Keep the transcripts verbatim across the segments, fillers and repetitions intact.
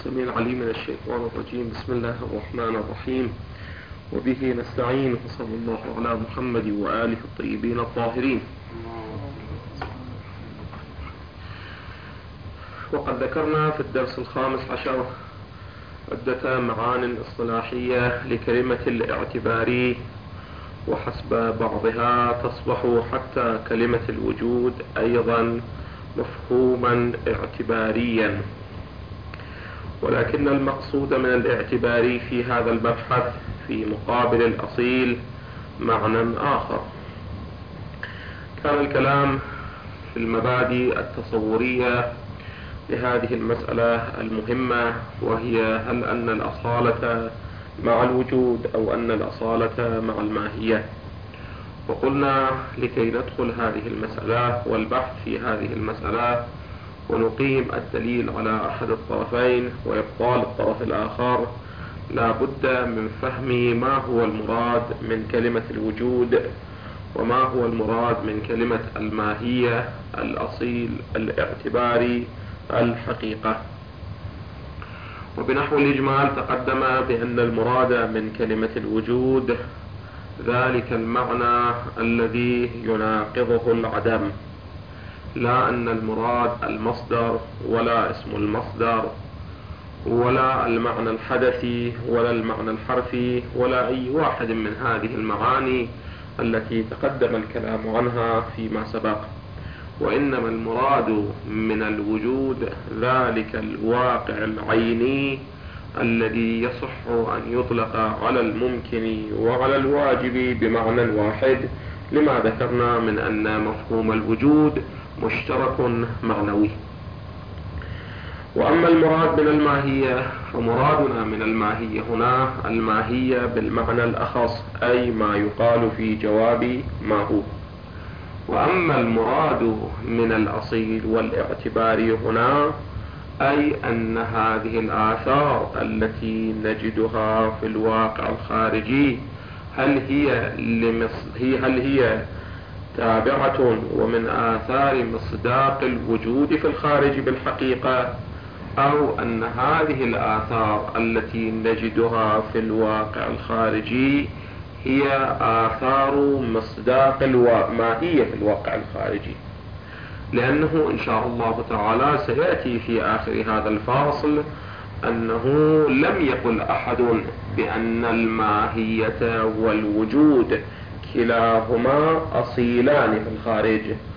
السميع العليم من الشيطان الرجيم. بسم الله الرحمن الرحيم، وبه نستعين، وصلى الله على محمد وآله الطيبين الطاهرين. وقد ذكرنا في الدرس الخامس عشر عدة معان اصطلاحية لكلمة الاعتباري، وحسب بعضها تصبح حتى كلمة الوجود أيضا مفهوما اعتباريا، ولكن المقصود من الاعتباري في هذا المبحث في مقابل الأصيل معنى آخر. كان الكلام في المبادئ التصورية لهذه المسألة المهمة، وهي هل أن الأصالة مع الوجود أو أن الأصالة مع الماهية. وقلنا لكي ندخل هذه المسألة والبحث في هذه المسألة ونقيم الدليل على أحد الطرفين وإبطال الطرف الآخر، لا بد من فهم ما هو المراد من كلمة الوجود، وما هو المراد من كلمة الماهية، الأصيل، الاعتباري، الحقيقة. وبنحو الإجمال تقدم بأن المراد من كلمة الوجود ذلك المعنى الذي يناقضه العدم، لا أن المراد المصدر ولا اسم المصدر ولا المعنى الحدثي ولا المعنى الحرفي ولا أي واحد من هذه المعاني التي تقدم الكلام عنها فيما سبق، وإنما المراد من الوجود ذلك الواقع العيني الذي يصح أن يطلق على الممكن وعلى الواجب بمعنى واحد، لما ذكرنا من أن مفهوم الوجود مشترك معنوي. وأما المراد من الماهية فمرادنا من الماهية هنا الماهية بالمعنى الأخص، أي ما يقال في جواب ما هو. وأما المراد من الأصيل والاعتباري هنا أي أن هذه الآثار التي نجدها في الواقع الخارجي هل هي, لمص... هي هل هي تابعة ومن آثار مصداق الوجود في الخارج بالحقيقة، أو أن هذه الآثار التي نجدها في الواقع الخارجي هي آثار مصداق الماهية في الواقع الخارجي. لأنه إن شاء الله تعالى سيأتي في آخر هذا الفاصل أنه لم يقل أحد بأن الماهية والوجود كلاهما أصيلان في الخارج،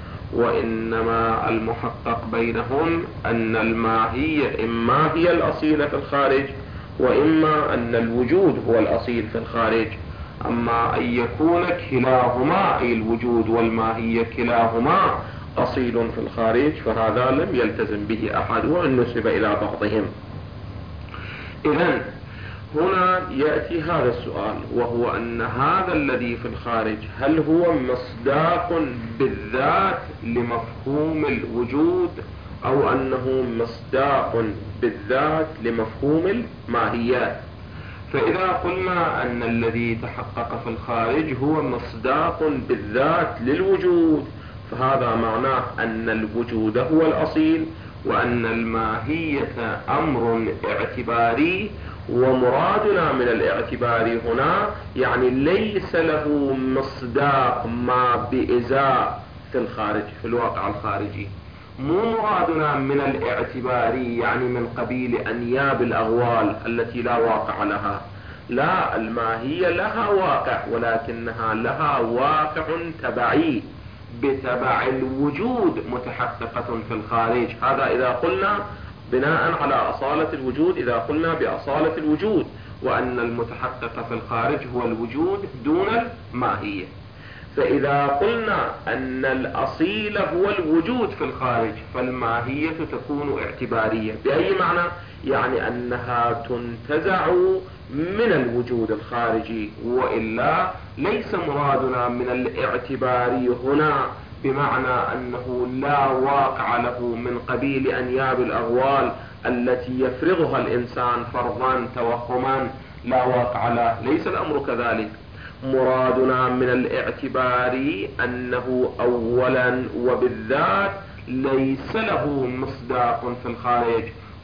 وإنما المحقق بينهم أن الماهية إما هي الأصيلة في الخارج وإما أن الوجود هو الأصيل في الخارج. أما أن يكون كلاهما أي الوجود والماهية كلاهما أصيل في الخارج فهذا لم يلتزم به أحد وإن نسب إلى بعضهم. إذن هنا يأتي هذا السؤال، وهو أن هذا الذي في الخارج هل هو مصداق بالذات لمفهوم الوجود أو أنه مصداق بالذات لمفهوم الماهيات؟ فإذا قلنا أن الذي تحقق في الخارج هو مصداق بالذات للوجود فهذا معناه أن الوجود هو الأصيل وأن الماهية أمر اعتباري. ومرادنا من الاعتبار هنا يعني ليس له مصداق ما بإزاء في الخارج في الواقع الخارجي. مو مرادنا من الاعتبار يعني من قبيل أنياب الأغوال التي لا واقع لها، لا، الماهية لها واقع ولكنها لها واقع تبعي بتبع الوجود متحققة في الخارج. هذا إذا قلنا بناء على أصالة الوجود، إذا قلنا بأصالة الوجود وأن المتحقق في الخارج هو الوجود دون الماهية. فإذا قلنا أن الأصيل هو الوجود في الخارج فالماهية تكون اعتبارية. بأي معنى؟ يعني أنها تنتزع من الوجود الخارجي، وإلا ليس مرادنا من الاعتبار هنا بمعنى أنه لا واقع له من قبيل أنياب الأغوال التي يفرضها الإنسان فرضا توهما لا واقع له، ليس الأمر كذلك. مرادنا من الاعتبار أنه أولا وبالذات ليس له مصداق في الخارج،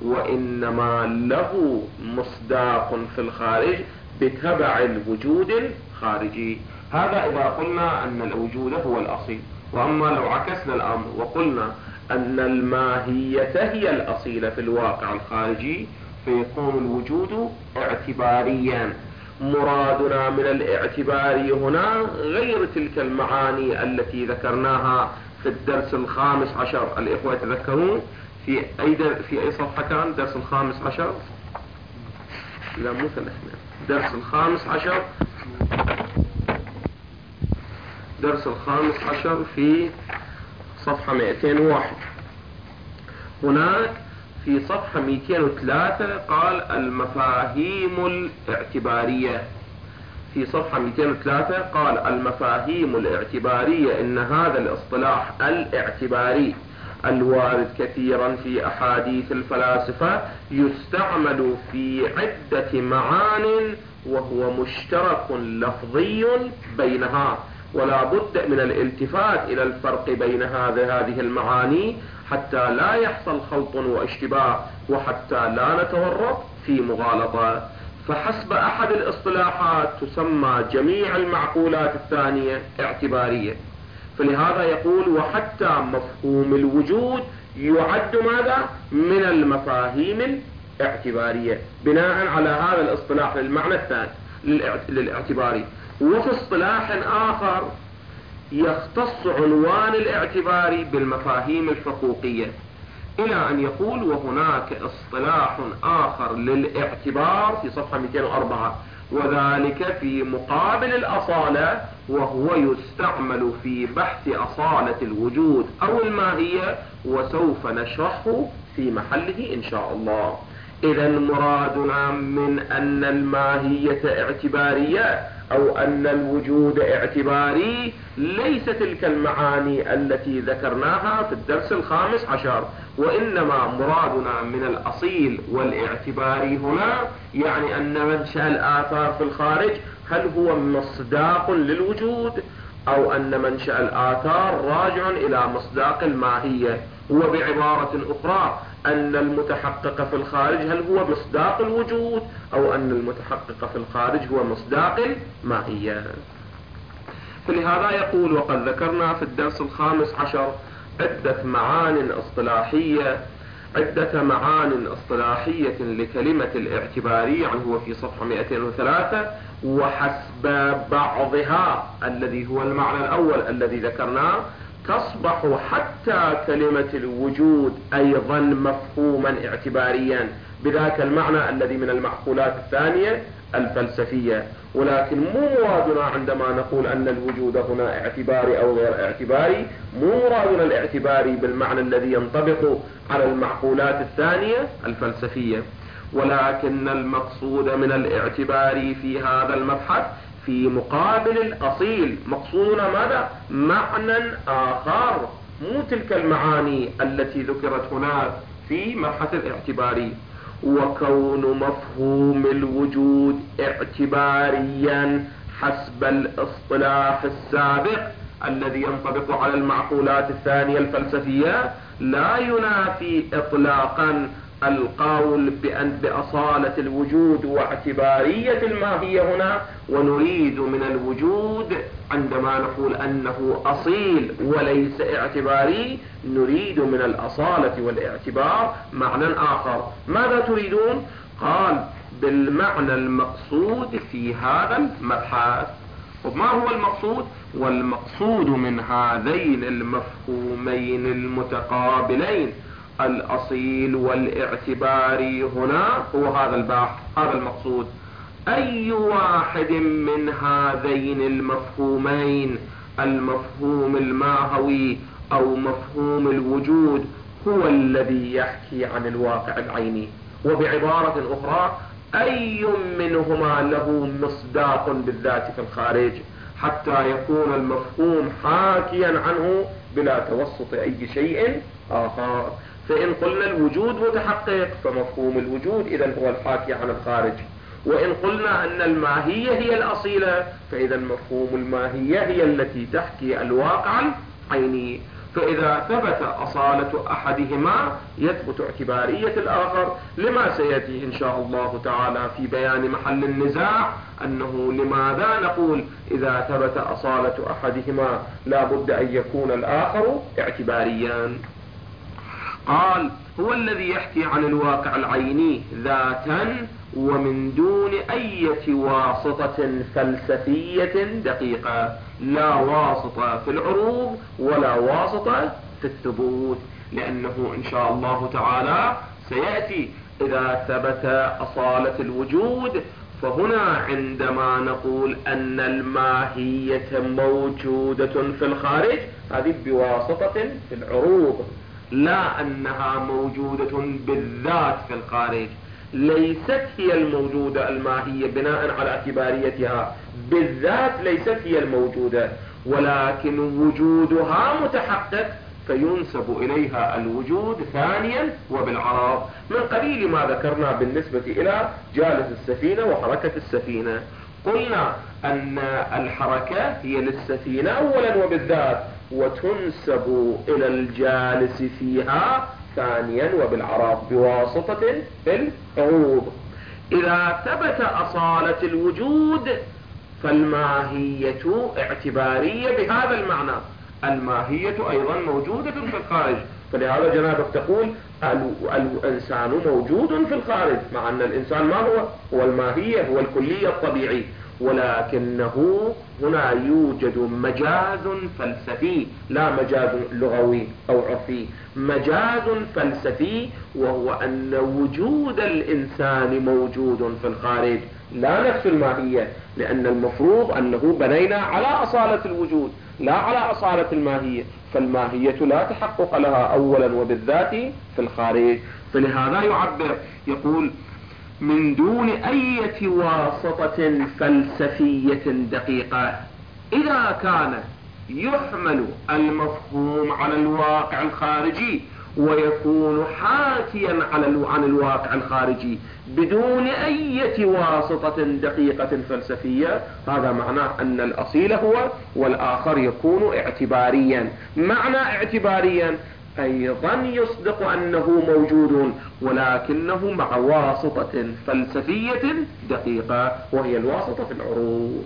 وإنما له مصداق في الخارج بتبع الوجود الخارجي. هذا إذا قلنا أن الوجود هو الأصيل. وأما لو عكسنا الأمر وقلنا أن الماهية هي الأصيلة في الواقع الخارجي فيكون الوجود اعتباريا. مرادنا من الاعتباري هنا غير تلك المعاني التي ذكرناها في الدرس الخامس عشر. الإخوة يتذكرون في أي في أي صفحة كان درس الخامس عشر؟ لا مو ثلاثة، درس الخامس عشر درس الخامس عشر في صفحة مئتين وواحد. هناك في صفحة مئتين وثلاثة قال المفاهيم الاعتبارية. في صفحة مئتين وثلاثة قال المفاهيم الاعتبارية إن هذا الاصطلاح الاعتباري الوارد كثيرا في أحاديث الفلاسفة يستعمل في عدة معان وهو مشترك لفظي بينها، ولا بد من الالتفات إلى الفرق بين هذه المعاني حتى لا يحصل خلط واشتباه وحتى لا نتورط في مغالطة. فحسب أحد الاصطلاحات تسمى جميع المعقولات الثانية اعتبارية، فلهذا يقول وحتى مفهوم الوجود يعد ماذا؟ من المفاهيم الاعتبارية بناء على هذا الاصطلاح للمعنى الثاني للاعتباري. وفي اصطلاح آخر يختص عنوان الاعتباري بالمفاهيم الحقوقية، إلى أن يقول وهناك اصطلاح آخر للاعتبار في صفحة مئتين وأربعة وذلك في مقابل الأصالة، وهو يستعمل في بحث أصالة الوجود أو الماهية، وسوف نشرحه في محله إن شاء الله. إذا مرادنا من أن الماهية اعتبارية أو أن الوجود اعتباري ليس تلك المعاني التي ذكرناها في الدرس الخامس عشر، وإنما مرادنا من الأصيل والاعتباري هنا يعني أن منشأ الآثار في الخارج هل هو مصداق للوجود أو أن منشأ الآثار راجع إلى مصداق الماهية. وبعبارة أخرى أن المتحقق في الخارج هل هو مصداق الوجود أو أن المتحقق في الخارج هو مصداق الماهية. فلهذا يقول وقد ذكرنا في الدرس الخامس عشر عدة معان اصطلاحية عدة معان اصطلاحية لكلمة الاعتباري، يعني هو في صفحة مئتين وثلاثة، وحسب بعضها الذي هو المعنى الأول الذي ذكرناه تصبح حتى كلمة الوجود أيضا مفهوما اعتباريا بذاك المعنى الذي من المعقولات الثانية الفلسفية. ولكن مو مرادنا عندما نقول أن الوجود هنا اعتباري أو غير اعتباري، مو مرادنا الاعتباري بالمعنى الذي ينطبق على المعقولات الثانية الفلسفية، ولكن المقصود من الاعتبار في هذا المبحث في مقابل الأصيل مقصودنا ماذا؟ معنى آخر، مو تلك المعاني التي ذكرت هناك في مبحث الاعتباري. وكون مفهوم الوجود اعتباريا حسب الاصطلاح السابق الذي ينطبق على المعقولات الثانية الفلسفية لا ينافي إطلاقا القول بأن بأصالة الوجود واعتبارية الماهية هنا. ونريد من الوجود عندما نقول أنه أصيل وليس اعتباري نريد من الأصالة والاعتبار معنى آخر. ماذا تريدون؟ قال بالمعنى المقصود في هذا المبحث. وما هو المقصود؟ والمقصود من هذين المفهومين المتقابلين الأصيل والاعتباري هنا هو هذا البحث، هذا المقصود. أي واحد من هذين المفهومين، المفهوم الماهوي أو مفهوم الوجود، هو الذي يحكي عن الواقع العيني. وبعبارة أخرى أي منهما له مصداق بالذات في الخارج حتى يكون المفهوم حاكيا عنه بلا توسط أي شيء آخر. فإن قلنا الوجود متحقق فمفهوم الوجود إذن هو الحاكي عن الخارج، وإن قلنا أن الماهية هي الأصيلة فإذا مفهوم الماهية هي التي تحكي الواقع العيني. فإذا ثبت أصالة أحدهما يثبت اعتبارية الآخر، لما سيأتي إن شاء الله تعالى في بيان محل النزاع أنه لماذا نقول إذا ثبت أصالة أحدهما لا بد أن يكون الآخر اعتباريا. قال: هو الذي يحكي عن الواقع العيني ذاتا ومن دون أي واسطة فلسفية دقيقة، لا واسطة في العروض ولا واسطة في الثبوت، لأنه إن شاء الله تعالى سيأتي إذا ثبت أصالة الوجود، فهنا عندما نقول أن الماهية موجودة في الخارج هذه بواسطة في العروض، لا أنها موجودة بالذات في الخارج. ليست هي الموجودة الماهية بناء على اعتباريتها بالذات، ليست هي الموجودة، ولكن وجودها متحقق فينسب إليها الوجود ثانيا وبالعرض، من قبيل ما ذكرنا بالنسبة إلى جالس السفينة وحركة السفينة. قلنا أن الحركة هي للسفينة أولا وبالذات، وتنسب إلى الجالس فيها ثانيا وبالعرض بواسطة في العروض. إذا ثبت أصالة الوجود فالماهية اعتبارية بهذا المعنى، الماهية أيضا موجودة في الخارج، فلهذا جنابك تقول الإنسان موجود في الخارج، مع أن الإنسان ما هو؟ هو الماهية، هو الكلية الطبيعي، ولكنه هنا يوجد مجاز فلسفي لا مجاز لغوي أو عرفي، مجاز فلسفي، وهو أن وجود الإنسان موجود في الخارج لا نفس الماهية، لأن المفروض أنه بنينا على أصالة الوجود لا على أصالة الماهية، فالماهية لا تحقق لها أولا وبالذات في الخارج. فلهذا يعبر يقول: من دون أي واسطة فلسفية دقيقة. إذا كان يحمل المفهوم على الواقع الخارجي ويكون حاكيا على عن الواقع الخارجي بدون أي واسطة دقيقة فلسفية، هذا معناه أن الأصيل هو والآخر يكون اعتباريا. معنى اعتباريا أيضا يصدق أنه موجود، ولكنه مع واسطة فلسفية دقيقة، وهي الواسطة في العروض،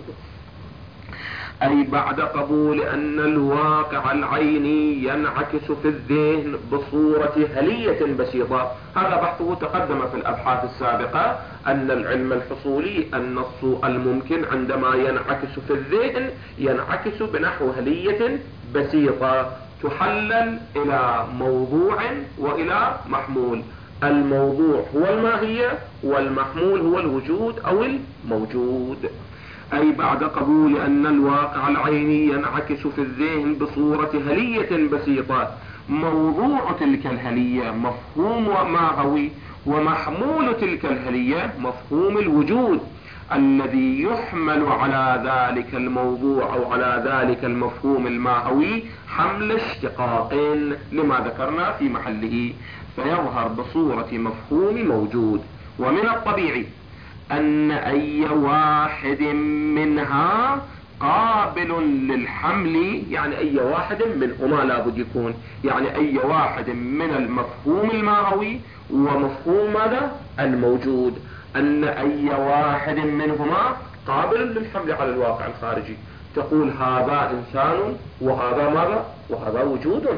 أي بعد قبول أن الواقع العيني ينعكس في الذهن بصورة هلية بسيطة. هذا بحثه تقدم في الأبحاث السابقة، أن العلم الحصولي النص الممكن عندما ينعكس في الذهن ينعكس بنحو هلية بسيطة تحلل إلى موضوع وإلى محمول. الموضوع هو الماهية والمحمول هو الوجود أو الموجود. أي بعد قبول أن الواقع العيني ينعكس في الذهن بصورة هلية بسيطة، موضوع تلك الهلية مفهوم ماهوي، ومحمول تلك الهلية مفهوم الوجود الذي يحمل على ذلك الموضوع أو على ذلك المفهوم الماهوي حمل اشتقاق لما ذكرنا في محله، فيظهر بصورة مفهوم موجود. ومن الطبيعي أن أي واحد منها قابل للحمل، يعني أي واحد منهما لابد يكون، يعني أي واحد من المفهوم الماهوي ومفهوم ماذا؟ الموجود، أن أي واحد منهما قابل للحمل على الواقع الخارجي. تقول هذا إنسان وهذا ماذا؟ وهذا وجود،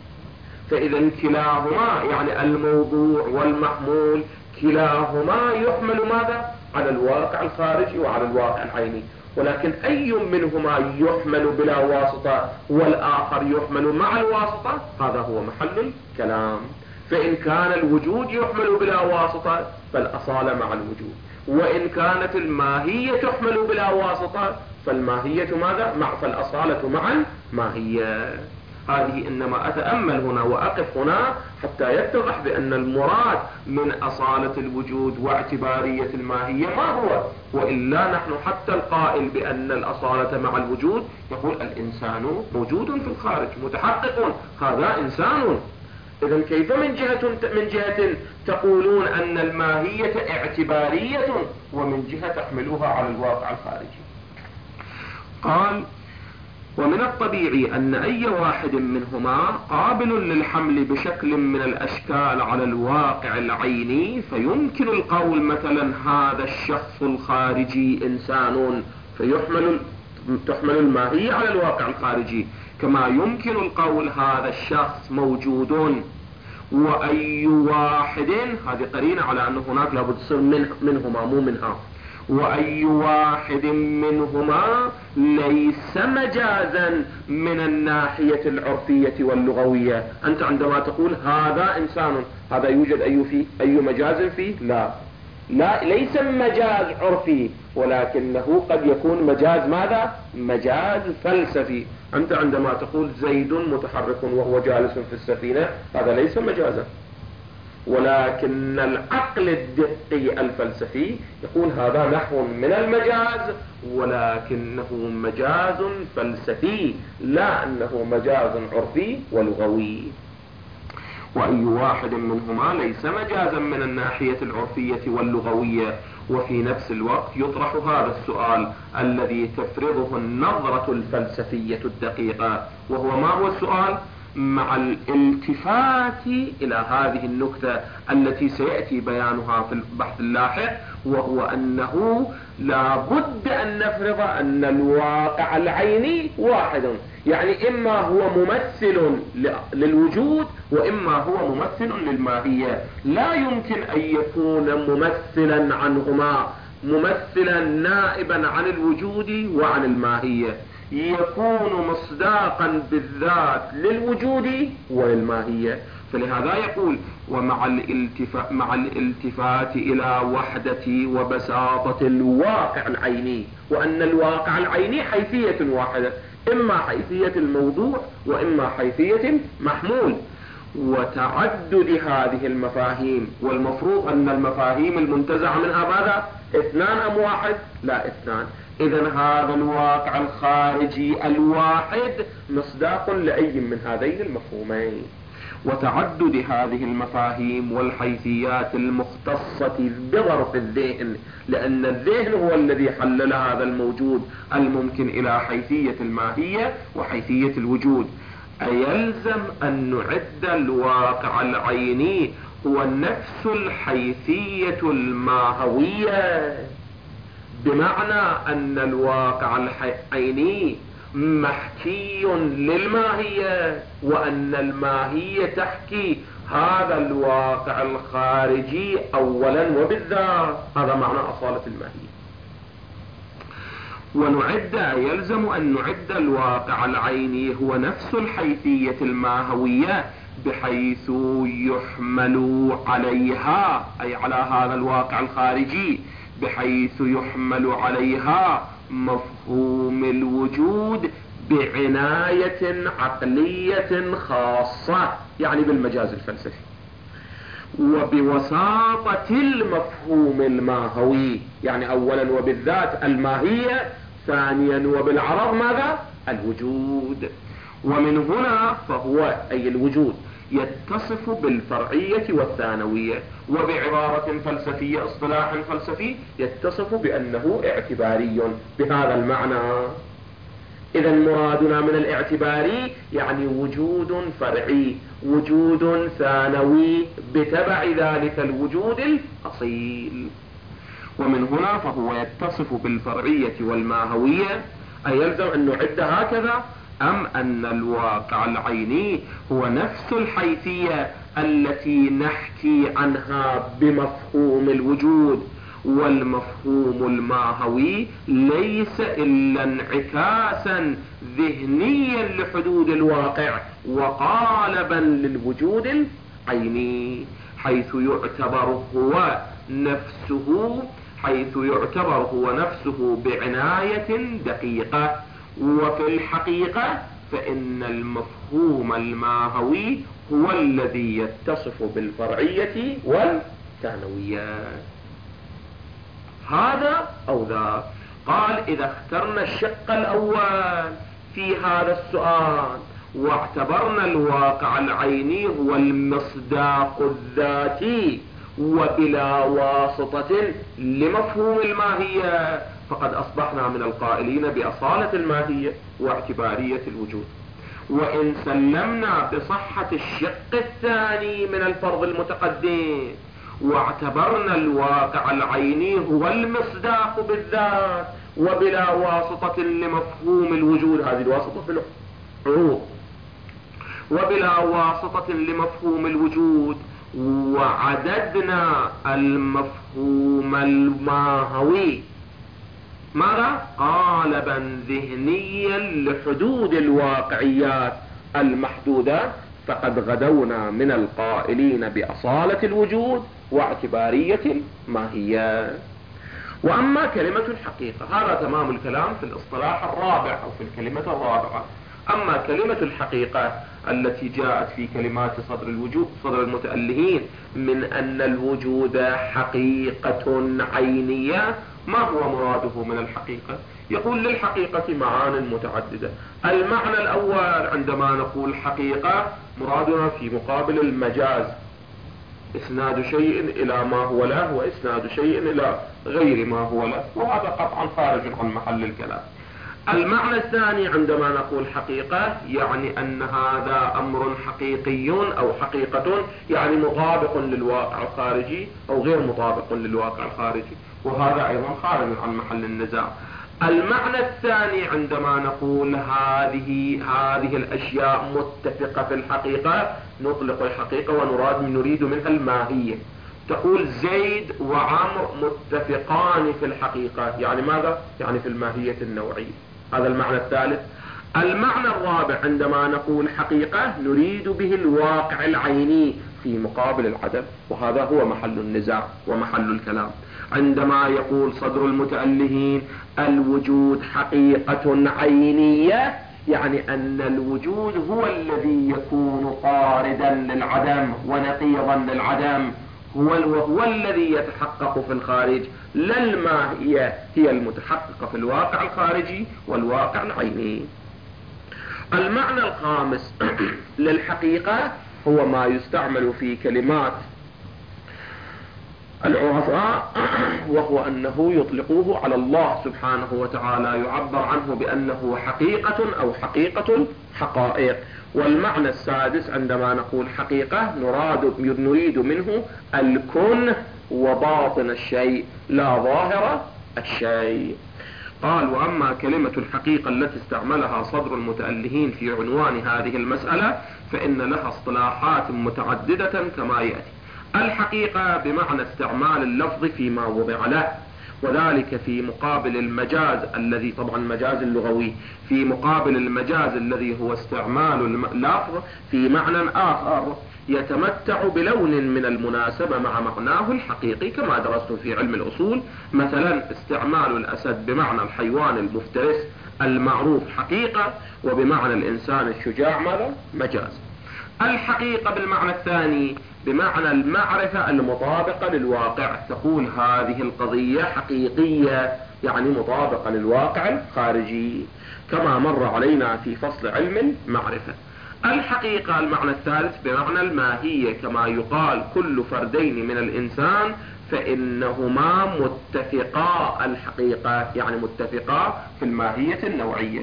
فإذا كلاهما يعني الموضوع والمحمول كلاهما يحمل ماذا؟ على الواقع الخارجي وعلى الواقع العيني، ولكن أي منهما يحمل بلا واسطة والآخر يحمل مع الواسطة، هذا هو محل الكلام. فإن كان الوجود يحمل بلا واسطة فالأصالة مع الوجود، وإن كانت الماهية تحمل بلا واسطة فالماهية ماذا؟ مع فالأصالة مع الماهية. هذه إنما أتأمل هنا وأقف هنا حتى يتضح بأن المراد من أصالة الوجود واعتبارية الماهية ما هو، وإلا نحن حتى القائل بأن الأصالة مع الوجود يقول الإنسان موجود في الخارج متحقق، هذا إنسان. إذن كيف من جهة من جهة تقولون أن الماهية اعتبارية ومن جهة تحملوها على الواقع الخارجي؟ قال: ومن الطبيعي أن أي واحد منهما قابل للحمل بشكل من الأشكال على الواقع العيني، فيمكن القول مثلا هذا الشخص الخارجي إنسان، فيحمل تحمل الماهية على الواقع الخارجي، كما يمكن القول هذا الشخص موجود. وأي واحد، هذه قرينة على أن هناك لابد تصير من منهما مو منها، وأي واحد منهما ليس مجازا من الناحية العرفية واللغوية. أنت عندما تقول هذا إنسان، هذا يوجد أي فيه أي مجاز فيه؟ لا لا ليس مجاز عرفي، ولكنه قد يكون مجاز ماذا؟ مجاز فلسفي. أنت عندما تقول زيد متحرك وهو جالس في السفينة، هذا ليس مجازا، ولكن العقل الدقي الفلسفي يقول هذا نحو من المجاز، ولكنه مجاز فلسفي لا أنه مجاز عرفي ولغوي. وأي واحد منهما ليس مجازا من الناحية العرفية واللغوية. وفي نفس الوقت يطرح هذا السؤال الذي تفرضه النظرة الفلسفية الدقيقة، وهو ما هو السؤال؟ مع الالتفات إلى هذه النكتة التي سيأتي بيانها في البحث اللاحق، وهو أنه لا بد أن نفرض أن الواقع العيني واحد، يعني إما هو ممثل للوجود وإما هو ممثل للماهية. لا يمكن أن يكون ممثلا عنهما، ممثلا نائبا عن الوجود وعن الماهية، يكون مصداقا بالذات للوجود وللماهية. فلهذا يقول ومع الالتفات, مع الالتفات إلى وحدة وبساطة الواقع العيني، وأن الواقع العيني حيثية واحدة، إما حيثية الموضوع وإما حيثية المحمول، وتعدد هذه المفاهيم. والمفروض أن المفاهيم المنتزعة منها ماذا؟ اثنان أم واحد؟ لا اثنان. إذن هذا الواقع الخارجي الواحد مصداق لأي من هذين المفهومين. وتعدد هذه المفاهيم والحيثيات المختصة بظرف الذهن، لأن الذهن هو الذي حلل هذا الموجود الممكن إلى حيثية الماهية وحيثية الوجود. أيلزم أن نعد الواقع العيني هو نفس الحيثية الماهوية، بمعنى أن الواقع العيني محكي للماهية، وأن الماهية تحكي هذا الواقع الخارجي أولا وبالذات. هذا معنى أصالة الماهية. ونعد يلزم أن نعد الواقع العيني هو نفس الحيثية الماهوية، بحيث يحمل عليها، أي على هذا الواقع الخارجي، بحيث يحمل عليها مفهوم الوجود بعناية عقلية خاصة، يعني بالمجاز الفلسفي، وبوساطة المفهوم الماهوي، يعني أولا وبالذات الماهية، ثانيا وبالعرض ماذا؟ الوجود. ومن هنا فهو أي الوجود يتصف بالفرعية والثانوية، وبعبارة فلسفية اصطلاح فلسفي يتصف بأنه اعتباري بهذا المعنى. إذا مرادنا من الاعتباري يعني وجود فرعي، وجود ثانوي بتبع ذلك الوجود الأصيل. ومن هنا فهو يتصف بالفرعية والماهوية. أيلزم أن نعد هكذا، أم أن الواقع العيني هو نفس الحيثية التي نحكي عنها بمفهوم الوجود، والمفهوم الماهوي ليس إلا انعكاسا ذهنيا لحدود الواقع وقالبا للوجود العيني، حيث يعتبر هو نفسه حيث يعتبر هو نفسه بعناية دقيقة. وفي الحقيقة فإن المفهوم الماهوي هو الذي يتصف بالفرعية والثانوية. هذا أو ذا. قال إذا اخترنا الشق الأول في هذا السؤال واعتبرنا الواقع العيني هو المصداق الذاتي وبلا واسطة لمفهوم الماهية، فقد أصبحنا من القائلين بأصالة الماهية واعتبارية الوجود. وإن سلمنا بصحة الشق الثاني من الفرض المتقدم واعتبرنا الواقع العيني هو المصداق بالذات وبلا واسطة لمفهوم الوجود، هذه الواسطة في العروض، وبلا واسطة لمفهوم الوجود، وعددنا المفهوم الماهوي ماذا؟ قالبا ذهنيا لحدود الواقعيات المحدودة، فقد غدونا من القائلين بأصالة الوجود واعتبارية الماهية. وأما كلمة الحقيقة، هذا تمام الكلام في الاصطلاح الرابع أو في الكلمة الرابعة. أما كلمة الحقيقة التي جاءت في كلمات صدر الوجود صدر المتألهين من أن الوجود حقيقة عينية، ما هو مراده من الحقيقة؟ يقول للحقيقة معان متعددة. المعنى الأول عندما نقول حقيقة مرادنا في مقابل المجاز، إسناد شيء إلى ما هو له وإسناد شيء إلى غير ما هو له، وهذا قطعا خارج عن محل الكلام. المعنى الثاني عندما نقول حقيقة يعني أن هذا أمر حقيقي أو حقيقة يعني مطابق للواقع الخارجي أو غير مطابق للواقع الخارجي، وهذا أيضا خارج عن محل النزاع. المعنى الثاني عندما نقول هذه هذه الأشياء متفقة في الحقيقة، نطلق الحقيقة ونراد نريد منها الماهية. تقول زيد وعمر متفقان في الحقيقة، يعني ماذا؟ يعني في الماهية النوعية. هذا المعنى الثالث. المعنى الرابع عندما نقول حقيقة نريد به الواقع العيني في مقابل العدم، وهذا هو محل النزاع ومحل الكلام. عندما يقول صدر المتألهين الوجود حقيقة عينية، يعني أن الوجود هو الذي يكون طاردا للعدم ونقيضا للعدم، هو, هو الذي يتحقق في الخارج، لا الماهية هي المتحققة في الواقع الخارجي والواقع العيني. المعنى الخامس للحقيقة هو ما يستعمل في كلمات العرفاء، وهو أنه يطلقوه على الله سبحانه وتعالى، يعبر عنه بأنه حقيقة أو حقيقة حقائق. والمعنى السادس عندما نقول حقيقة نراد نريد منه الكن وباطن الشيء لا ظاهر الشيء. قال وأما كلمة الحقيقة التي استعملها صدر المتألهين في عنوان هذه المسألة فإن لها اصطلاحات متعددة كما يأتي. الحقيقة بمعنى استعمال اللفظ فيما وضع له، وذلك في مقابل المجاز الذي طبعا مجاز اللغوي، في مقابل المجاز الذي هو استعمال اللفظ في معنى آخر يتمتع بلون من المناسبة مع معناه الحقيقي كما درست في علم الأصول. مثلا استعمال الأسد بمعنى الحيوان المفترس المعروف حقيقة، وبمعنى الإنسان الشجاع ماذا؟ مجاز. الحقيقة بالمعنى الثاني بمعنى المعرفة المطابقة للواقع، تقول هذه القضية حقيقية يعني مطابقة للواقع الخارجي كما مر علينا في فصل علم المعرفة. الحقيقة المعنى الثالث بمعنى الماهية، كما يقال كل فردين من الإنسان فإنهما متفقا الحقيقة يعني متفقا في الماهية النوعية.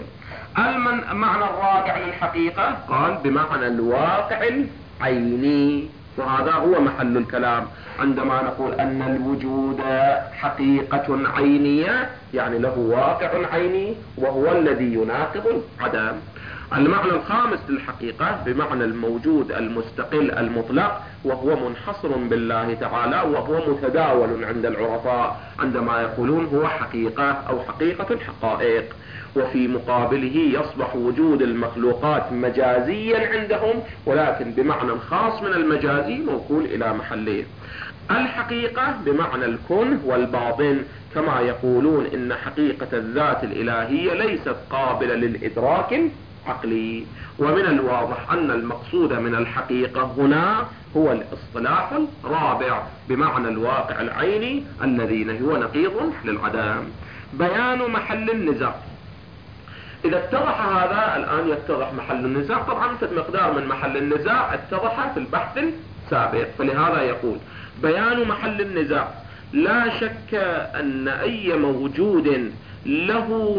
المعنى الرابع للحقيقة قال بمعنى الواقع العيني، وهذا هو محل الكلام. عندما نقول أن الوجود حقيقة عينية يعني له واقع عيني وهو الذي يناقض العدم. المعنى الخامس للحقيقة بمعنى الموجود المستقل المطلق، وهو منحصر بالله تعالى وهو متداول عند العرفاء عندما يقولون هو حقيقة أو حقيقة الحقائق. وفي مقابله يصبح وجود المخلوقات مجازيا عندهم، ولكن بمعنى خاص من المجازي موكول إلى محله. الحقيقة بمعنى الكون والباطن، كما يقولون إن حقيقة الذات الإلهية ليست قابلة للإدراك العقلي. ومن الواضح أن المقصود من الحقيقة هنا هو الاصطلاح الرابع بمعنى الواقع العيني الذي هو نقيض للعدم. بيان محل النزاع. إذا اتضح هذا الآن يتضح محل النزاع. طبعا في مقدار من محل النزاع اتضح في البحث السابق، فلهذا يقول بيان محل النزاع لا شك أن أي موجود له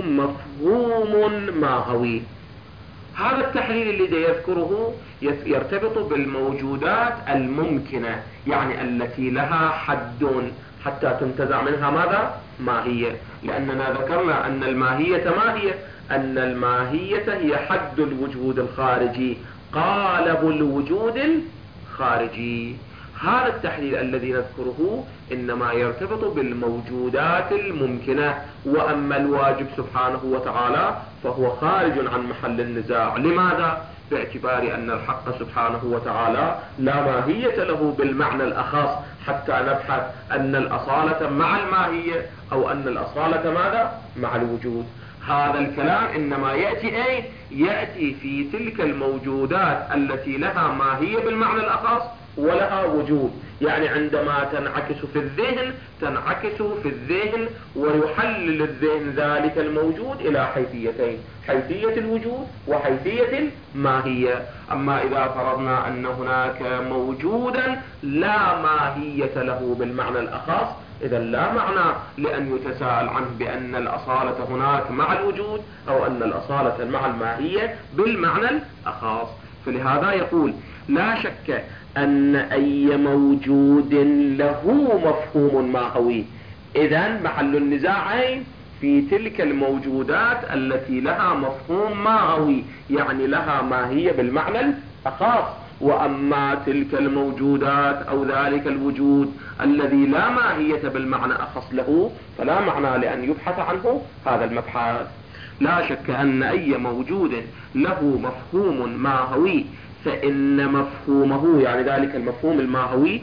مفهوم ماهوي. هذا التحليل الذي يذكره يرتبط بالموجودات الممكنة، يعني التي لها حد حتى تنتزع منها ماذا؟ ماهية. لأننا ذكرنا أن الماهية ما هي؟ أن الماهية هي حد الوجود الخارجي، قالب الوجود الخارجي. هذا التحليل الذي نذكره إنما يرتبط بالموجودات الممكنة، وأما الواجب سبحانه وتعالى فهو خارج عن محل النزاع. لماذا؟ باعتبار أن الحق سبحانه وتعالى لا ماهية له بالمعنى الأخص حتى نبحث أن الأصالة مع الماهية أو أن الأصالة ماذا؟ مع الوجود. هذا الكلام إنما يأتي أين؟ يأتي في تلك الموجودات التي لها ماهية بالمعنى الأخص ولها وجود، يعني عندما تنعكس في الذهن تنعكس في الذهن ويحلل الذهن ذلك الموجود إلى حيثيتين، حيثية الوجود وحيثية الماهية. أما إذا فرضنا أن هناك موجودا لا ماهية له بالمعنى الأخص، إذا لا معنى لأن يتساءل عنه بأن الأصالة هناك مع الوجود أو أن الأصالة مع الماهية بالمعنى الأخص. فلهذا يقول لا شك أن أي موجود له مفهوم ماهوي. إذن محل النزاع في تلك الموجودات التي لها مفهوم ماهوي، يعني لها ماهية بالمعنى الأخص. وأما تلك الموجودات أو ذلك الوجود الذي لا ماهية بالمعنى أخص له فلا معنى لأن يبحث عنه هذا المبحث. لا شك أن أي موجود له مفهوم ماهوي فإن مفهومه، يعني ذلك المفهوم الماهوي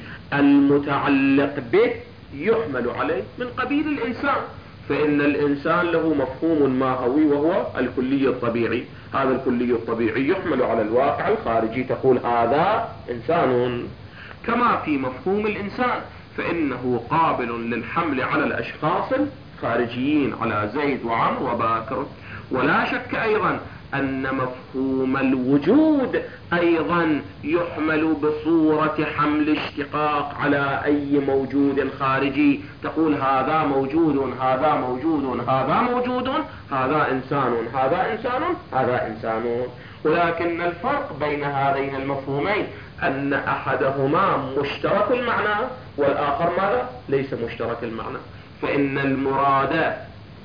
المتعلق به، يحمل عليه من قبيل الإنسان. فإن الإنسان له مفهوم ماهوي وهو الكلي الطبيعي. هذا الكلي الطبيعي يحمل على الواقع الخارجي، تقول هذا إنسان. كما في مفهوم الإنسان فإنه قابل للحمل على الأشخاص الخارجيين، على زيد وعمر وباكر. ولا شك أيضا أن مفهوم الوجود أيضا يحمل بصورة حمل اشتقاق على أي موجود خارجي، تقول هذا موجود هذا موجود هذا موجود، هذا إنسان هذا إنسان هذا إنسان. ولكن الفرق بين هذين المفهومين أن أحدهما مشترك المعنى والآخر ماذا؟ ليس مشترك المعنى. فإن المراد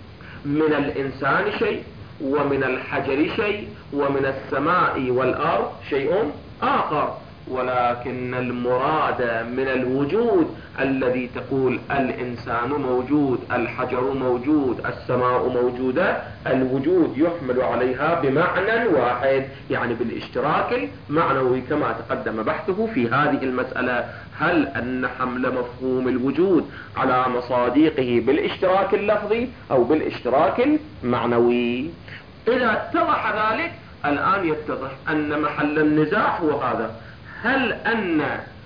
من الإنسان شيء، ومن الحجر شيء، ومن السماء والأرض شيء آخر. ولكن المراد من الوجود الذي تقول الإنسان موجود، الحجر موجود، السماء موجودة، الوجود يحمل عليها بمعنى واحد، يعني بالاشتراك المعنوي كما تقدم بحثه في هذه المسألة. هل أن حمل مفهوم الوجود على مصادقه بالاشتراك اللفظي أو بالاشتراك المعنوي؟ إذا اتضح ذلك الآن يتضح أن محل النزاع هو هذا: هل أن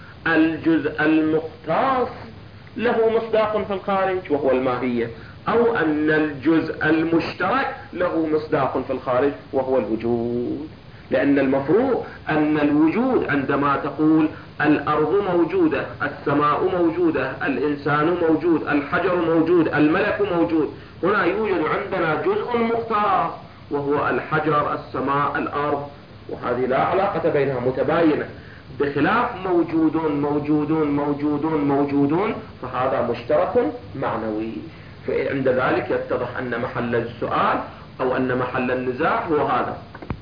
الجزء المختص له مصداق في الخارج وهو الماهية، أو أن الجزء المشترك له مصداق في الخارج وهو الوجود؟ لأن المفروض أن الوجود عندما تقول الأرض موجودة، السماء موجودة، الإنسان موجود، الحجر موجود، الملك موجود، هنا يوجد عندنا جزء مختص وهو الحجر، السماء، الأرض، وهذه لا علاقة بينها، متباينة. بخلاف موجودون موجودون موجودون موجودون فهذا مشترك معنوي. فعند ذلك يتضح أن محل السؤال أو أن محل النزاع هو هذا،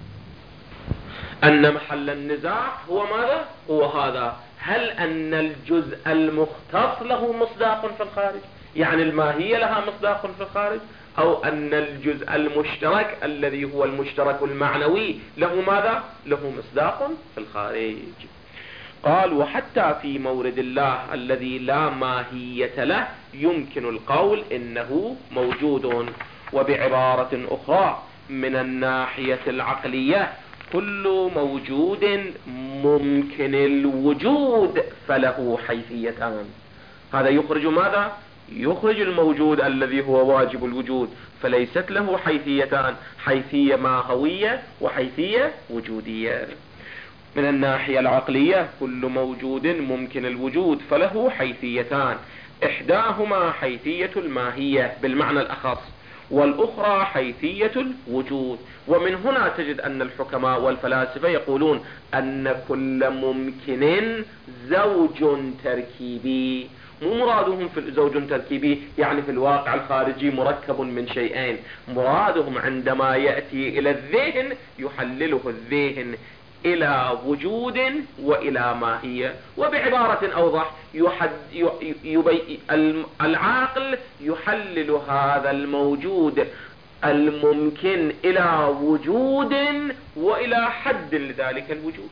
أن محل النزاع هو ماذا؟ هو هذا: هل أن الجزء المختص له مصداق في الخارج، يعني الماهية لها مصداق في الخارج، أو أن الجزء المشترك الذي هو المشترك المعنوي له ماذا؟ له مصداق في الخارج. قال: وحتى في مورد الله الذي لا ماهية له يمكن القول إنه موجود. وبعبارة أخرى من الناحية العقلية كل موجود ممكن الوجود فله حيثيتان. هذا يخرج ماذا؟ يخرج الموجود الذي هو واجب الوجود، فليست له حيثيتان: حيثية ماهوية وحيثية وجودية. من الناحية العقلية كل موجود ممكن الوجود فله حيثيتان: إحداهما حيثية الماهية بالمعنى الأخص، والأخرى حيثية الوجود. ومن هنا تجد أن الحكماء والفلاسفة يقولون أن كل ممكن زوج تركيبي. مو مرادهم في زوج تركيبي يعني في الواقع الخارجي مركب من شيئين، مرادهم عندما يأتي إلى الذهن يحلله الذهن إلى وجود وإلى ماهية. وبعبارة أوضح، يحد يبي العاقل يحلل هذا الموجود الممكن إلى وجود وإلى حد لذلك الوجود.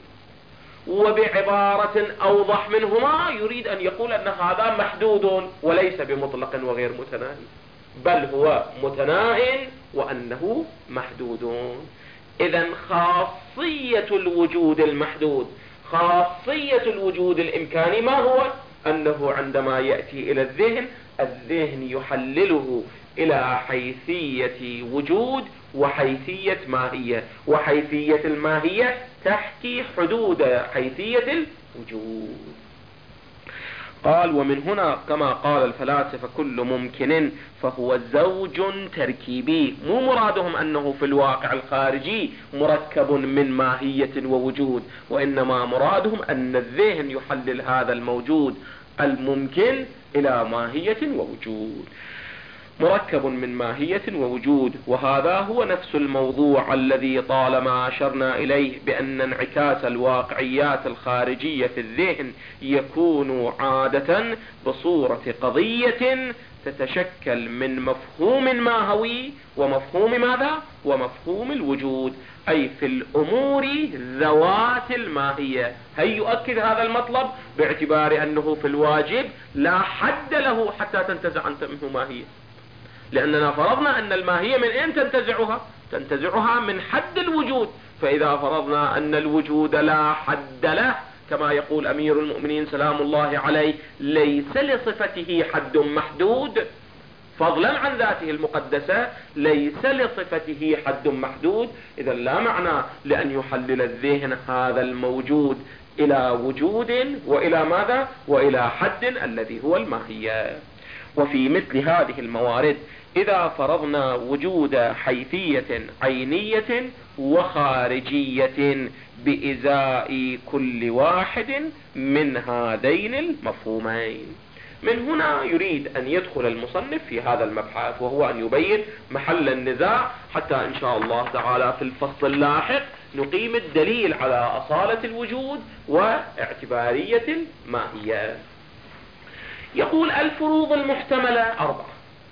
وبعبارة أوضح منهما يريد أن يقول أن هذا محدود وليس بمطلق وغير متناهي، بل هو متناهي وأنه محدود. إذن خاصية الوجود المحدود، خاصية الوجود الإمكاني ما هو؟ أنه عندما يأتي إلى الذهن، الذهن يحلله إلى حيثية وجود وحيثية ماهية، وحيثية الماهية تحكي حدود حيثية الوجود. قال: ومن هنا كما قال الفلاسفة كل ممكن فهو زوج تركيبي. مو مرادهم أنه في الواقع الخارجي مركب من ماهية ووجود، وإنما مرادهم أن الذهن يحلل هذا الموجود الممكن إلى ماهية ووجود، مركب من ماهية ووجود. وهذا هو نفس الموضوع الذي طالما أشرنا إليه، بأن انعكاس الواقعيات الخارجية في الذهن يكون عادة بصورة قضية تتشكل من مفهوم ماهوي ومفهوم ماذا؟ ومفهوم الوجود، أي في الأمور ذوات الماهية. هل يؤكد هذا المطلب باعتبار أنه في الواجب لا حد له حتى تنتزع منه ماهية، لأننا فرضنا أن الماهية من أين تنتزعها؟ تنتزعها من حد الوجود. فإذا فرضنا أن الوجود لا حد له، كما يقول أمير المؤمنين سلام الله عليه: ليس لصفته حد محدود، فضلا عن ذاته المقدسة ليس لصفته حد محدود. إذا لا معنى لأن يحلل الذهن هذا الموجود إلى وجود وإلى ماذا؟ وإلى حد الذي هو الماهية. وفي مثل هذه الموارد إذا فرضنا وجود حيثية عينية وخارجية بإزاء كل واحد من هذين المفهومين، من هنا يريد أن يدخل المصنف في هذا المبحث، وهو أن يبين محل النزاع، حتى إن شاء الله تعالى في الفصل اللاحق نقيم الدليل على أصالة الوجود واعتبارية الماهية. يقول: الفروض المحتملة أربعة.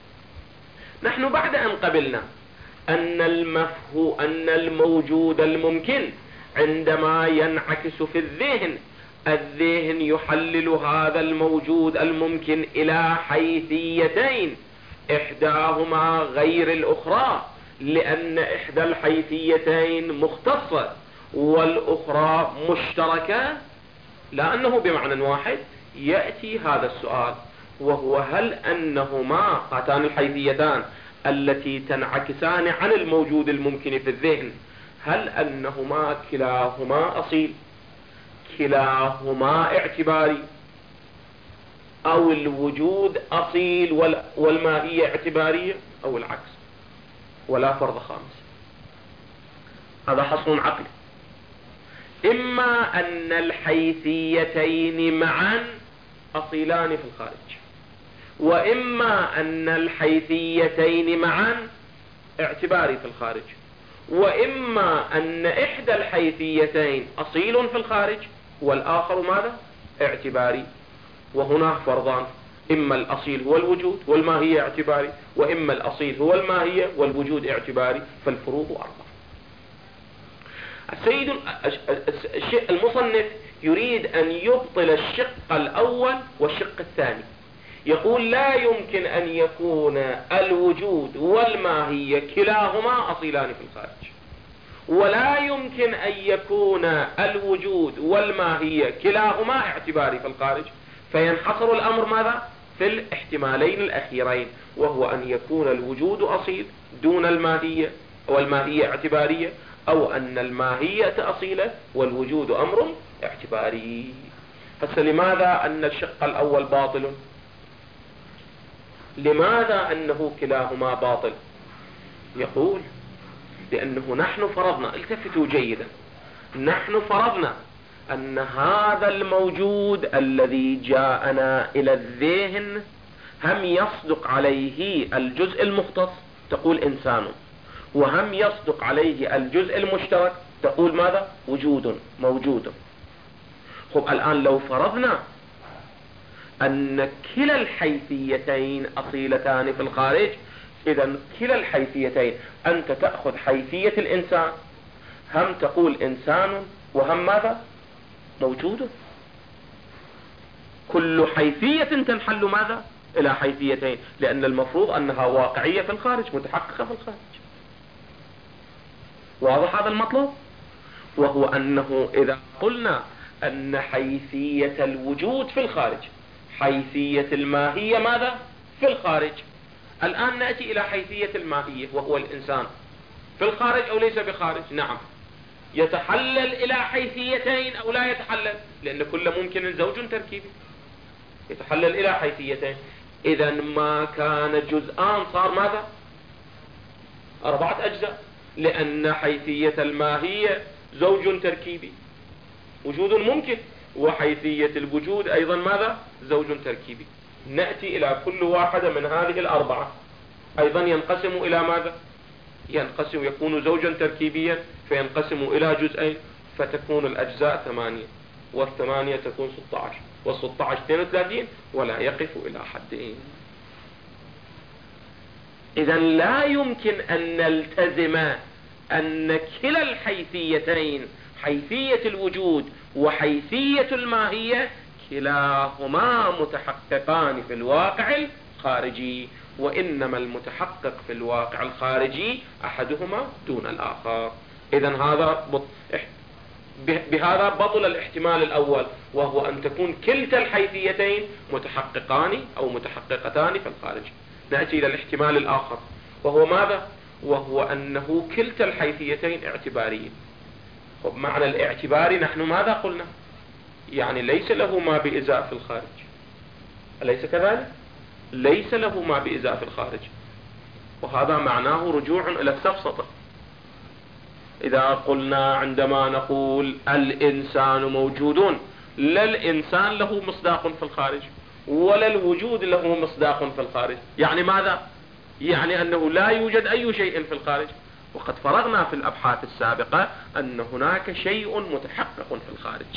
نحن بعد أن قبلنا أن المفهوم أن الموجود الممكن عندما ينعكس في الذهن، الذهن يحلل هذا الموجود الممكن إلى حيثيتين، إحداهما غير الأخرى، لأن إحدى الحيثيتين مختصة والأخرى مشتركة، لا أنه بمعنى واحد. يأتي هذا السؤال، وهو: هل أنهما هاتان الحيثيتان التي تنعكسان عن الموجود الممكن في الذهن، هل أنهما كلاهما أصيل، كلاهما اعتباري، أو الوجود أصيل والماهية اعتبارية، أو العكس، ولا فرض خامس؟ هذا حصر عقلي. إما أن الحيثيتين معا أصيلان في الخارج، وإما أن الحيثيتين معا اعتباري في الخارج، وإما أن إحدى الحيثيتين أصيل في الخارج والآخر ماذا؟ اعتباري. وهنا فرضان: إما الأصيل هو الوجود والماهية اعتباري، وإما الأصيل هو الماهية والوجود اعتباري. فالفروض أربعة. السيد المصنف يريد أن يبطل الشق الأول والشق الثاني. يقول: لا يمكن أن يكون الوجود والماهية كلاهما أصيلان في الخارج، ولا يمكن أن يكون الوجود والماهية كلاهما اعتباري في الخارج. فينحصر الأمر ماذا؟ في الاحتمالين الأخيرين، وهو أن يكون الوجود أصيل دون الماهية والماهية اعتبارية، أو أن الماهية أصيلة والوجود أمر اعتباري. فلماذا أن الشق الأول باطل؟ لماذا أنه كلاهما باطل؟ يقول لأنه نحن فرضنا، التفتوا جيدا، نحن فرضنا أن هذا الموجود الذي جاءنا إلى الذهن هم يصدق عليه الجزء المختص تقول إنسان، وهم يصدق عليه الجزء المشترك تقول ماذا؟ وجود، موجود. خب الآن لو فرضنا أن كلا الحيثيتين أصيلتان في الخارج، إذا كلا الحيثيتين أنت تأخذ حيثية الإنسان هم تقول إنسان وهم ماذا؟ موجود. كل حيثية تنحل ماذا؟ إلى حيثيتين، لأن المفروض أنها واقعية في الخارج، متحققة في الخارج. واضح هذا المطلب؟ وهو أنه إذا قلنا أن حيثية الوجود في الخارج، حيثية الماهية ماذا؟ في الخارج. الآن نأتي إلى حيثية الماهية وهو الإنسان، في الخارج أو ليس بخارج؟ نعم. يتحلل إلى حيثيتين أو لا يتحلل؟ لأن كل ممكن زوج تركيبي، يتحلل إلى حيثيتين. إذا ما كان جزءان صار ماذا؟ أربعة أجزاء، لأن حيثية الماهية زوج تركيبي، وجود ممكن، وحيثية الوجود أيضا ماذا؟ زوج تركيبي. نأتي إلى كل واحدة من هذه الأربعة أيضا ينقسم إلى ماذا؟ ينقسم، يكون زوجا تركيبيا فينقسم إلى جزئين، فتكون الأجزاء ثمانية، والثمانية تكون ستة عشر، والستة عشر اثنين وثلاثين، ولا يقف إلى حدين. إذا لا يمكن أن نلتزم أن كلا الحيثيتين، حيثية الوجود وحيثية الماهية، كلاهما متحققان في الواقع الخارجي، وإنما المتحقق في الواقع الخارجي أحدهما دون الآخر. إذا هذا بط... بهذا بطل الاحتمال الأول، وهو أن تكون كلتا الحيثيتين متحققان أو متحققتان في الخارج. نأتي إلى الاحتمال الآخر وهو ماذا؟ وهو أنه كلتا الحيثيتين اعتبارية. وبمعنى الاعتباري نحن ماذا قلنا؟ يعني ليس له ما بإزاء في الخارج، أليس كذلك؟ ليس له ما بإزاء في الخارج، وهذا معناه رجوع إلى السفسطة. إذا قلنا عندما نقول الإنسان موجود، لا الإنسان له مصداق في الخارج ولا الوجود له مصداق في الخارج، يعني ماذا؟ يعني أنه لا يوجد أي شيء في الخارج. وقد فرغنا في الأبحاث السابقة أن هناك شيء متحقق في الخارج.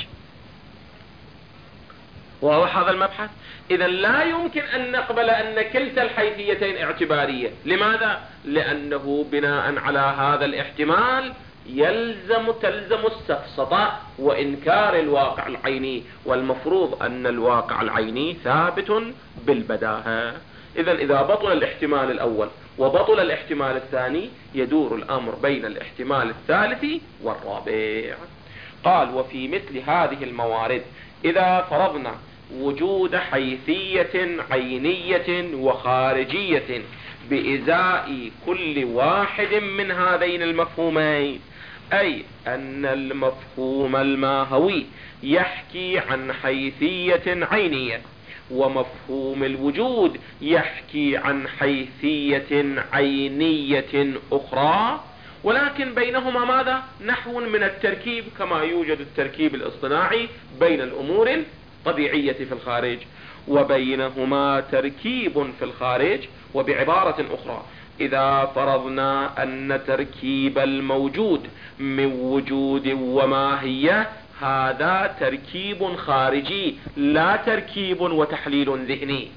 واضح هذا المبحث؟ إذا لا يمكن أن نقبل أن كلتا الحيثيتين اعتبارية. لماذا؟ لأنه بناء على هذا الاحتمال يلزم تلزم السفسطة وإنكار الواقع العيني، والمفروض أن الواقع العيني ثابت بالبداهة. إذا إذا بطل الاحتمال الأول وبطل الاحتمال الثاني، يدور الأمر بين الاحتمال الثالث والرابع. قال: وفي مثل هذه الموارد إذا فرضنا وجود حيثية عينية وخارجية بإزاء كل واحد من هذين المفهومين، أي أن المفهوم الماهوي يحكي عن حيثية عينية، ومفهوم الوجود يحكي عن حيثية عينية أخرى، ولكن بينهما ماذا؟ نحو من التركيب، كما يوجد التركيب الاصطناعي بين الأمور الطبيعية في الخارج، وبينهما تركيب في الخارج. وبعبارة أخرى، إذا فرضنا أن تركيب الموجود من وجود وماهية هذا تركيب خارجي لا تركيب وتحليل ذهني،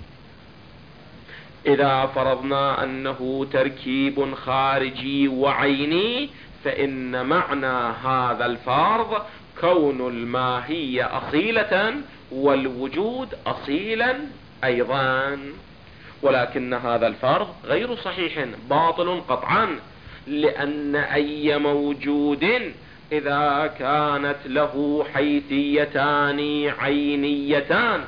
إذا فرضنا أنه تركيب خارجي وعيني، فإن معنى هذا الفرض كون الماهية أصيلة والوجود أصيلا أيضا. ولكن هذا الفرض غير صحيح، باطل قطعا، لأن أي موجود إذا كانت له حيثيتان عينيتان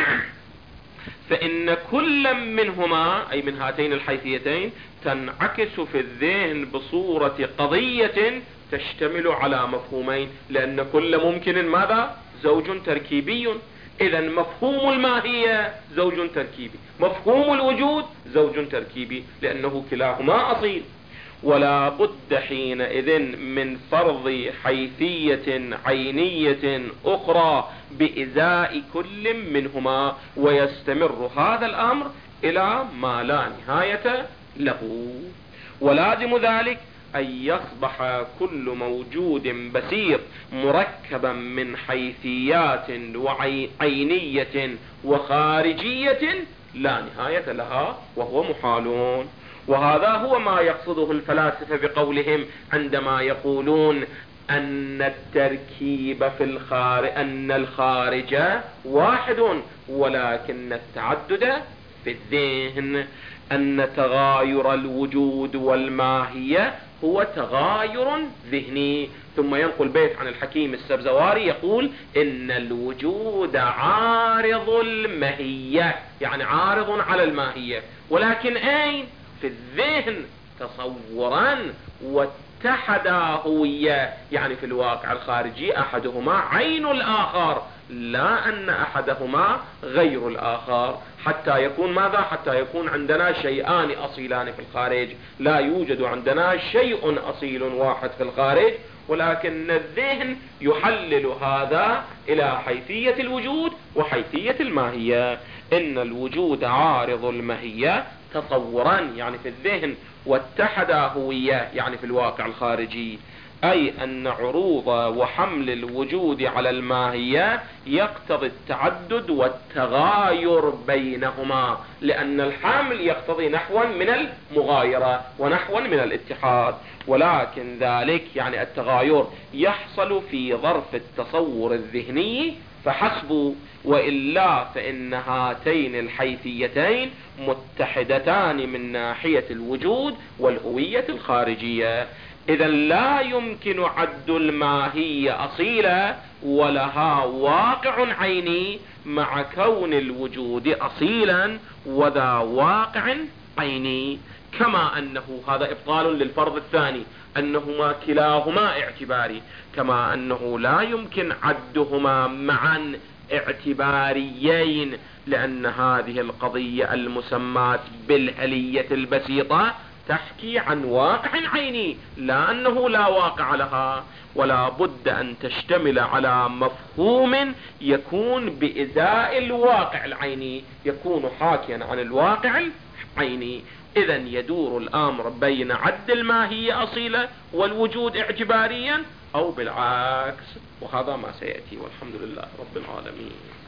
فإن كل منهما، أي من هاتين الحيثيتين، تنعكس في الذهن بصورة قضية تشتمل على مفهومين، لأن كل ممكن ماذا؟ زوج تركيبي. إذا مفهوم الماهية زوج تركيبي، مفهوم الوجود زوج تركيبي، لأنه كلاهما أصيل. ولا بد حينئذ من فرض حيثية عينية أخرى بإزاء كل منهما، ويستمر هذا الأمر إلى ما لا نهاية له. ولازم ذلك أن يصبح كل موجود بسيط مركبا من حيثيات وعينية وخارجية لا نهاية لها، وهو محال. وهذا هو ما يقصده الفلاسفة بقولهم عندما يقولون أن التركيب في الخارج، أن الخارج واحد ولكن التعدد في الذهن، أن تغاير الوجود والماهية هو تغاير ذهني. ثم ينقل بيت عن الحكيم السبزواري يقول إن الوجود عارض الماهية، يعني عارض على الماهية، ولكن أين؟ في الذهن تصورا، واتحدا هوية، يعني في الواقع الخارجي أحدهما عين الآخر، لا أن أحدهما غير الآخر، حتى يكون ماذا؟ حتى يكون عندنا شيئان أصيلان في الخارج، لا يوجد عندنا شيء أصيل واحد في الخارج، ولكن الذهن يحلل هذا إلى حيثية الوجود وحيثية الماهية. إن الوجود عارض الماهية تصورا، يعني في الذهن، واتحد هوية، يعني في الواقع الخارجي، أي أن عروض وحمل الوجود على الماهية يقتضي التعدد والتغاير بينهما، لأن الحمل يقتضي نحوا من المغايرة ونحوا من الاتحاد، ولكن ذلك يعني التغاير يحصل في ظرف التصور الذهني فحسب، وإلا فإن هاتين الحيثيتين متحدتان من ناحية الوجود والهوية الخارجية. إذا لا يمكن عد الماهية أصيلة ولها واقع عيني مع كون الوجود أصيلا وذا واقع عيني، كما أنه هذا إبطال للفرض الثاني أنهما كلاهما اعتباري، كما أنه لا يمكن عدهما معا اعتباريين، لأن هذه القضية المسماة بالآلية البسيطة تحكي عن واقع عيني، لا أنه لا واقع لها، ولا بد أن تشتمل على مفهوم يكون بإزاء الواقع العيني، يكون حاكيا عن الواقع العيني. إذا يدور الأمر بين عد الماهية أصيلة والوجود اعتباريا، أو بالعكس، وهذا ما سيأتي، والحمد لله رب العالمين.